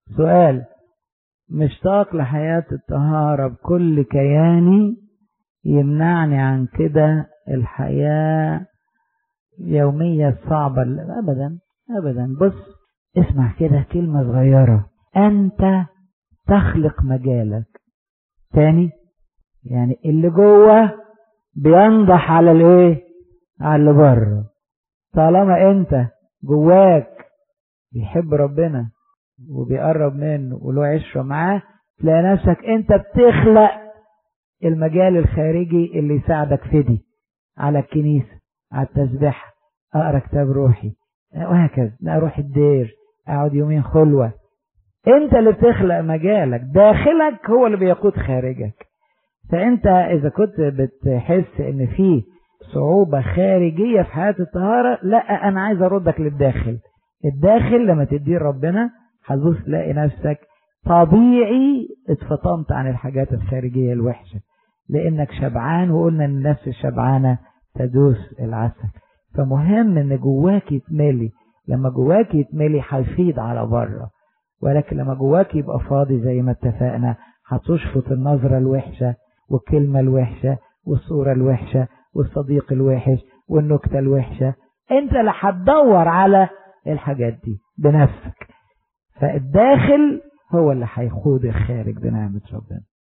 سؤال: مشتاق لحياة الطهارة بكل كياني، يمنعني عن كده الحياة اليومية الصعبة؟ أبدا أبدا. بص، اسمع كده كلمة صغيرة: أنت تخلق مجالك. تاني، يعني اللي جوه بينضح على الايه؟ على اللي بره. طالما انت جواك بيحب ربنا وبيقرب منه وله عشرة معاه، تلاقي نفسك انت بتخلق المجال الخارجي اللي يساعدك في دي، على الكنيسة، على التسبيح، اقرا كتاب روحي، وهكذا، اروح الدير، اقعد يومين خلوة. انت اللي بتخلق مجالك، داخلك هو اللي بيقود خارجك. فانت اذا كنت بتحس ان في صعوبة خارجية في حياة الطهارة، لا، انا عايز اردك للداخل. الداخل لما تديه ربنا هتبص تلاقي نفسك طبيعي اتفطمت عن الحاجات الخارجية الوحشة، لانك شبعان، وقلنا ان النفس الشبعانة تدوس العسل. فمهم ان جواك يتملي. لما جواك يتملي هيفيض على بره، ولكن لما جواك يبقى فاضي زي ما اتفقنا هتشفط النظرة الوحشة والكلمة الوحشة والصورة الوحشة والصديق الوحش والنكتة الوحشة. انت اللي هتدور على الحاجات دي بنفسك. فالداخل هو اللي هيخوض الخارج بنعمة ربنا.